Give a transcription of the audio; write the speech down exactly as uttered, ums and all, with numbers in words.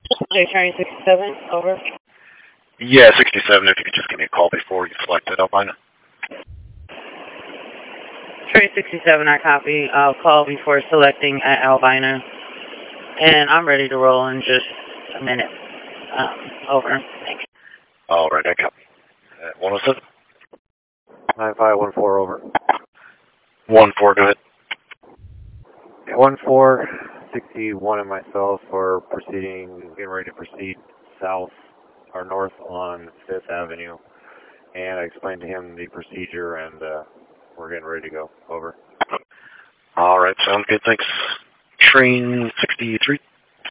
Okay, train sixty-seven, over. Yeah, sixty-seven, if you could just give me a call before you select it, Albina. Train sixty-seven, I copy. I'll call before selecting at Albina. And I'm ready to roll in just a minute. Um, over. Thanks. All right, I copy. Uh, one oh seven? nine five one four, over. one four, go ahead. Yeah, one four, sixty-one and myself are proceeding, getting ready to proceed south or north on fifth Avenue. And I explained to him the procedure, and uh, we're getting ready to go. Over. All right, sounds good, thanks. Train sixty-three?